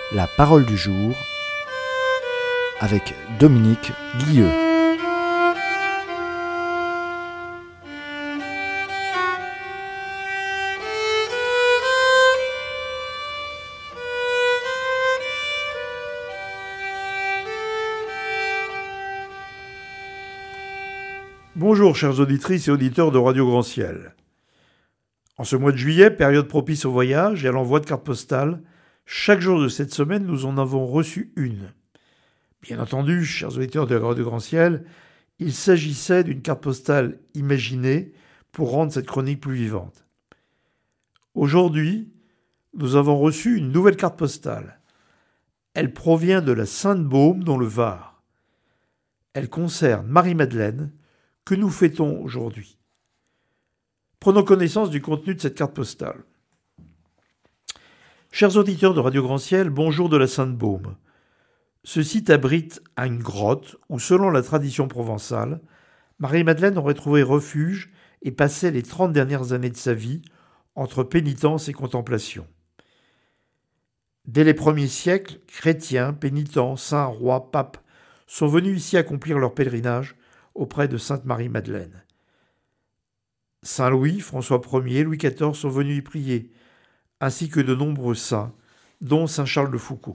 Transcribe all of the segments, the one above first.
La parole du jour avec Dominique Guilleux. Bonjour chères auditrices et auditeurs de Radio Grand Ciel. En ce mois de juillet, période propice au voyage et à l'envoi de cartes postales, chaque jour de cette semaine, nous en avons reçu une. Bien entendu, chers auditeurs de Radio Grand Ciel, il s'agissait d'une carte postale imaginée pour rendre cette chronique plus vivante. Aujourd'hui, nous avons reçu une nouvelle carte postale. Elle provient de la Sainte-Baume dans le Var. Elle concerne Marie-Madeleine, que nous fêtons aujourd'hui. Prenons connaissance du contenu de cette carte postale. Chers auditeurs de Radio Grand Ciel, bonjour de la Sainte-Baume. Ce site abrite une grotte où, selon la tradition provençale, Marie-Madeleine aurait trouvé refuge et passé les 30 dernières années de sa vie entre pénitence et contemplation. Dès les premiers siècles, chrétiens, pénitents, saints, rois, papes sont venus ici accomplir leur pèlerinage auprès de Sainte Marie-Madeleine. Saint Louis, François Ier, Louis XIV sont venus y prier, ainsi que de nombreux saints, dont Saint Charles de Foucauld.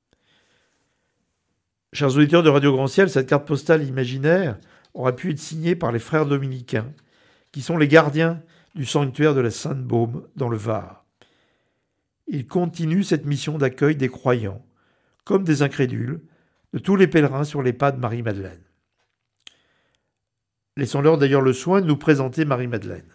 Chers auditeurs de Radio Grand Ciel, cette carte postale imaginaire aurait pu être signée par les frères dominicains, qui sont les gardiens du sanctuaire de la Sainte-Baume dans le Var. Ils continuent cette mission d'accueil des croyants, comme des incrédules, de tous les pèlerins sur les pas de Marie-Madeleine. Laissons-leur d'ailleurs le soin de nous présenter Marie-Madeleine.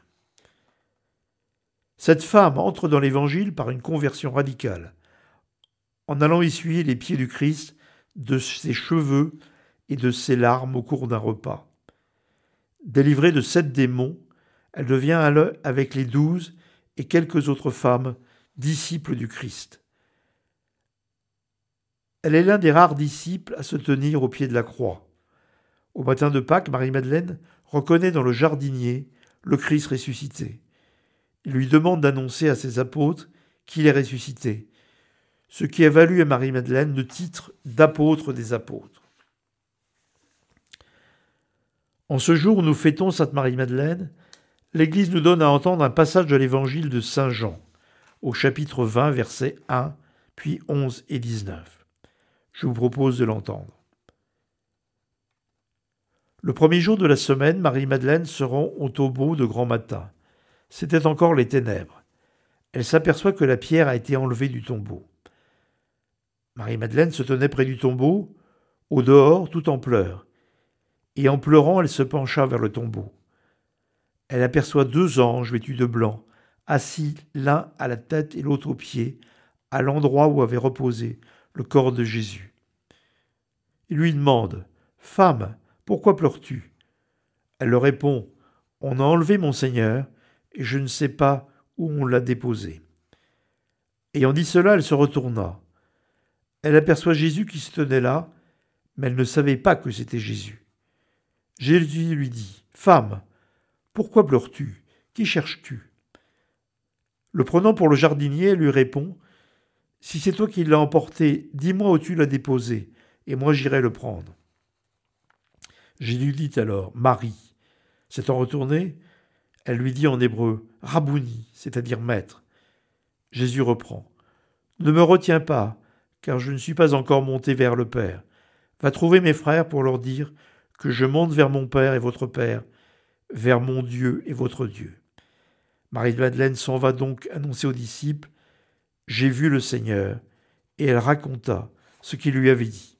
Cette femme entre dans l'Évangile par une conversion radicale, en allant essuyer les pieds du Christ de ses cheveux et de ses larmes au cours d'un repas. Délivrée de 7 démons, elle devient avec les 12 et quelques autres femmes disciples du Christ. Elle est l'un des rares disciples à se tenir au pied de la croix. Au matin de Pâques, Marie-Madeleine reconnaît dans le jardinier le Christ ressuscité. Il lui demande d'annoncer à ses apôtres qu'il est ressuscité, ce qui a valu à Marie-Madeleine le titre d'apôtre des apôtres. En ce jour où nous fêtons Sainte Marie-Madeleine, l'Église nous donne à entendre un passage de l'Évangile de Saint Jean, au chapitre 20, versets 1, puis 11 et 19. Je vous propose de l'entendre. Le premier jour de la semaine, Marie-Madeleine se rend au tombeau de grand matin. C'était encore les ténèbres. Elle s'aperçoit que la pierre a été enlevée du tombeau. Marie-Madeleine se tenait près du tombeau, au dehors, tout en pleurs. Et en pleurant, elle se pencha vers le tombeau. Elle aperçoit 2 anges vêtus de blanc, assis l'un à la tête et l'autre aux pieds, à l'endroit où avait reposé le corps de Jésus. Il lui demande « Femme, pourquoi pleures-tu » Elle leur répond « On a enlevé mon Seigneur, et je ne sais pas où on l'a déposé. » Ayant dit cela, elle se retourna. Elle aperçoit Jésus qui se tenait là, mais elle ne savait pas que c'était Jésus. Jésus lui dit « Femme, pourquoi pleures-tu ? Qui cherches-tu » Le prenant pour le jardinier, elle lui répond « Si c'est toi qui l'as emporté, dis-moi où tu l'as déposé, et moi j'irai le prendre. » Jésus dit alors « Marie ». S'étant retournée, elle lui dit en hébreu « Rabouni », c'est-à-dire maître. Jésus reprend « Ne me retiens pas, car je ne suis pas encore monté vers le Père. Va trouver mes frères pour leur dire que je monte vers mon Père et votre Père, vers mon Dieu et votre Dieu. » Marie-Madeleine s'en va donc annoncer aux disciples « J'ai vu le Seigneur », et elle raconta ce qu'il lui avait dit.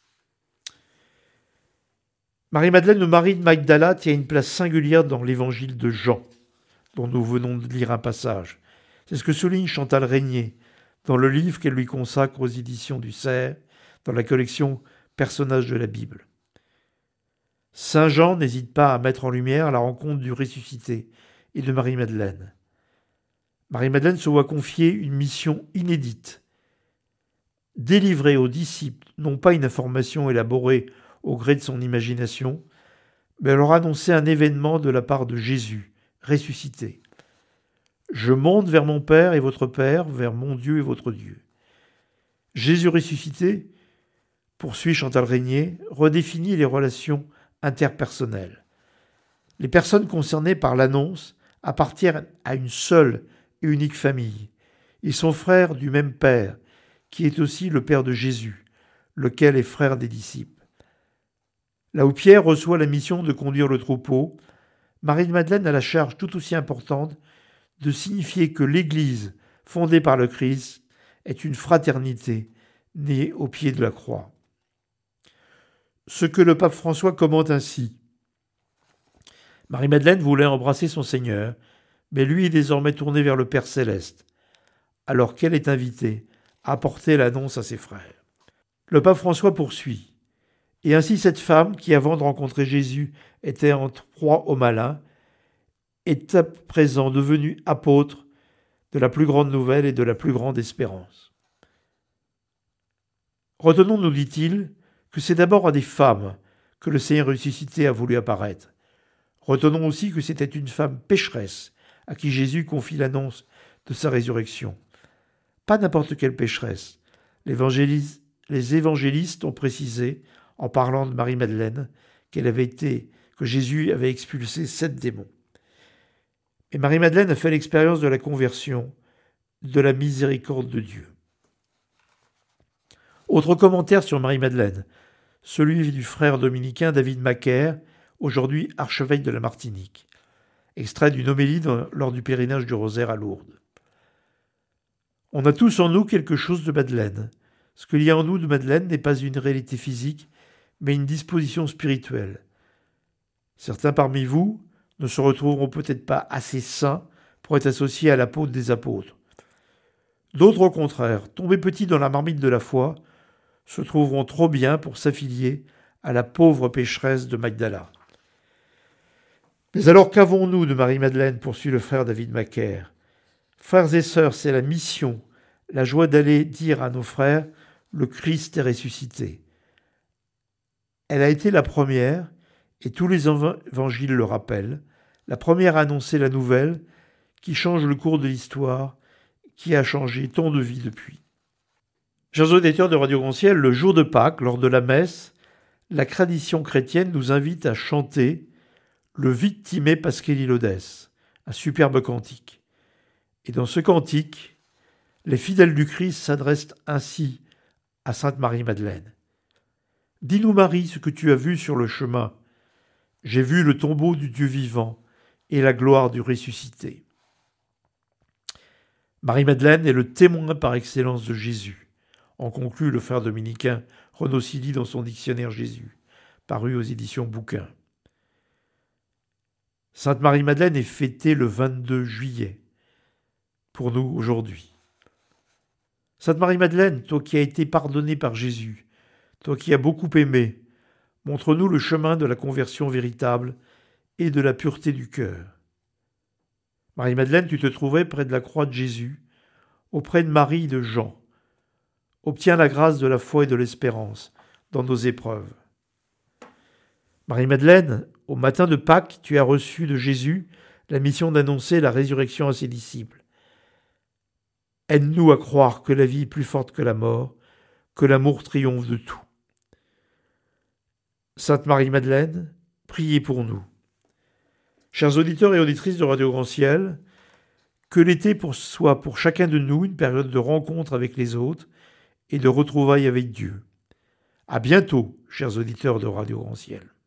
Marie-Madeleine, le mari de Magdala, tient une place singulière dans l'évangile de Jean, dont nous venons de lire un passage. C'est ce que souligne Chantal Régnier dans le livre qu'elle lui consacre aux éditions du Cerf, dans la collection Personnages de la Bible. Saint Jean n'hésite pas à mettre en lumière la rencontre du ressuscité et de Marie-Madeleine. Marie-Madeleine se voit confier une mission inédite. Délivrer aux disciples non pas une information élaborée au gré de son imagination, mais leur annoncer un événement de la part de Jésus, ressuscité. Je monte vers mon Père et votre Père, vers mon Dieu et votre Dieu. Jésus ressuscité, poursuit Chantal Régnier, redéfinit les relations interpersonnelles. Les personnes concernées par l'annonce appartiennent à une seule et unique famille. Ils sont frères du même Père, qui est aussi le Père de Jésus, lequel est frère des disciples. Là où Pierre reçoit la mission de conduire le troupeau, Marie-Madeleine a la charge tout aussi importante de signifier que l'Église, fondée par le Christ, est une fraternité née au pied de la croix. Ce que le pape François commente ainsi. Marie-Madeleine voulait embrasser son Seigneur, mais lui est désormais tourné vers le Père céleste, alors qu'elle est invitée à apporter l'annonce à ses frères. Le pape François poursuit. Et ainsi cette femme, qui avant de rencontrer Jésus était en proie au malin, est à présent devenue apôtre de la plus grande nouvelle et de la plus grande espérance. Retenons, nous dit-il, que c'est d'abord à des femmes que le Seigneur ressuscité a voulu apparaître. Retenons aussi que c'était une femme pécheresse à qui Jésus confie l'annonce de sa résurrection. Pas n'importe quelle pécheresse. Les évangélistes ont précisé, en parlant de Marie-Madeleine, que Jésus avait expulsé 7 démons. Et Marie-Madeleine a fait l'expérience de la conversion, de la miséricorde de Dieu. Autre commentaire sur Marie-Madeleine, celui du frère dominicain David Macaire, aujourd'hui archevêque de la Martinique, extrait d'une homélie lors du pèlerinage du Rosaire à Lourdes. On a tous en nous quelque chose de Madeleine. Ce qu'il y a en nous de Madeleine n'est pas une réalité physique, mais une disposition spirituelle. Certains parmi vous ne se retrouveront peut-être pas assez saints pour être associés à l'apôtre des apôtres. D'autres, au contraire, tombés petits dans la marmite de la foi, se trouveront trop bien pour s'affilier à la pauvre pécheresse de Magdala. Mais alors qu'avons-nous de Marie-Madeleine, poursuit le frère David Macaire. Frères et sœurs, c'est la mission, la joie d'aller dire à nos frères « Le Christ est ressuscité ». Elle a été la première, et tous les évangiles le rappellent, la première à annoncer la nouvelle qui change le cours de l'histoire, qui a changé tant de vies depuis. Chers auditeurs de Radio Grand Ciel, le jour de Pâques, lors de la messe, la tradition chrétienne nous invite à chanter le Victime Pascali Laudes, un superbe cantique. Et dans ce cantique, les fidèles du Christ s'adressent ainsi à Sainte Marie-Madeleine. Dis-nous, Marie, ce que tu as vu sur le chemin. J'ai vu le tombeau du Dieu vivant et la gloire du ressuscité. Marie-Madeleine est le témoin par excellence de Jésus, en conclut le frère dominicain Renaud Silly dans son dictionnaire Jésus, paru aux éditions Bouquin. Sainte Marie-Madeleine est fêtée le 22 juillet, pour nous aujourd'hui. Sainte Marie-Madeleine, toi qui as été pardonnée par Jésus, toi qui as beaucoup aimé, montre-nous le chemin de la conversion véritable et de la pureté du cœur. Marie-Madeleine, tu te trouvais près de la croix de Jésus, auprès de Marie et de Jean. Obtiens la grâce de la foi et de l'espérance dans nos épreuves. Marie-Madeleine, au matin de Pâques, tu as reçu de Jésus la mission d'annoncer la résurrection à ses disciples. Aide-nous à croire que la vie est plus forte que la mort, que l'amour triomphe de tout. Sainte Marie-Madeleine, priez pour nous. Chers auditeurs et auditrices de Radio Grand Ciel, que l'été soit pour chacun de nous une période de rencontre avec les autres et de retrouvailles avec Dieu. À bientôt, chers auditeurs de Radio Grand Ciel.